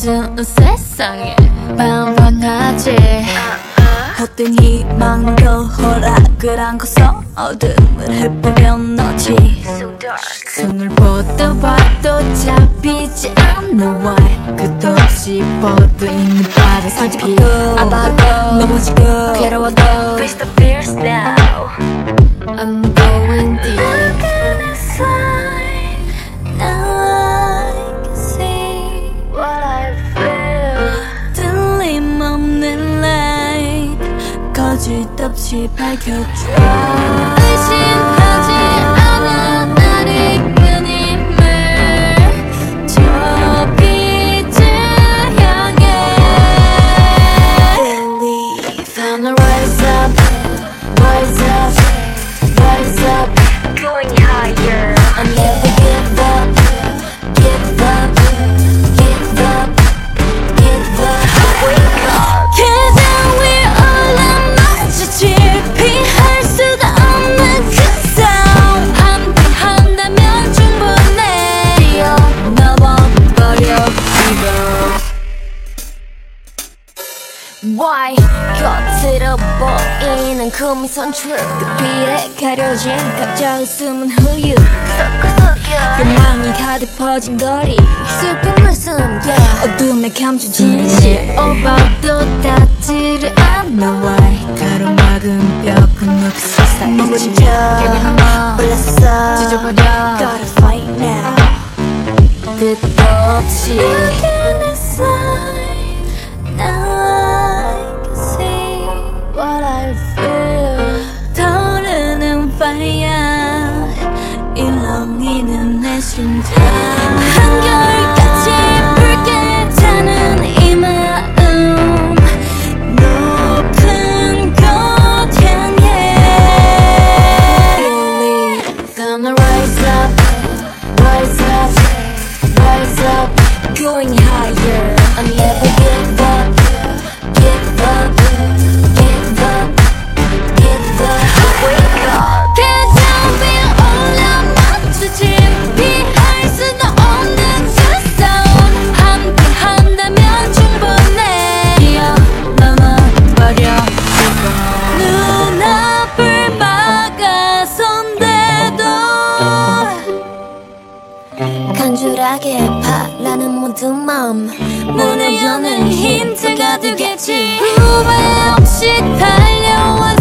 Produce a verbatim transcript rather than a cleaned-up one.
어두운 세상에 반반하지. 헛된 희망도 허락을 안고서 어둠을 흩뿌려 넣지. 손을 뻗어 봐도 잡히지 않는 why. 끝도 없이 뻗어있는 발을 살피. 아파도 넘어지고 괴로워도 Face the fears now. I'm going deep. Look at the sign. Now I can see what I feel. 틀림없는 light 거짓없이 밝혀줘. 의심하지 않아 나를 끊임을 저 빛을 향해. Believe Gonna rise up, rise up, rise up, going higher. I'll never give up, give up, give up, give up. Wake up. 계단 위에 올라마주칠 피할 수가 없는 그 sound. 함께 한다면 충분해. 뛰어넘어버려 이거. Why? 겉으로 보이는 그 미선 true. 그 피에 가려진 갑자기 숨은 후유. 욕망이 가득 퍼진 거리. 슬픔을 숨겨 어둠에 감춘 진실. 오버도 닿지를 않아 why. 가로막은 벽은 없이 사이지. 머물러 올랐어. 찢어버려 Gotta fight now. 끝도 없이. Look at the sign. Now I can see what I feel. 타오르는 fire. 일렁이는 내 심장. 한결같이 붉게 타는 이 마음. 높은 곳 향해. Believe. Gonna rise up, rise up, rise up, Going higher. I'll never give up, give up, give up, give up. Wake up. 계단 위에 올라마주칠 피할 수도 없는 그 sound. 함께 한다면 충분해. 뛰어넘어버려 눈앞을 막아선대도 간절하게 바라는 모든 마음 문을 여는 힌트가 되겠지. 후회 없이 달려와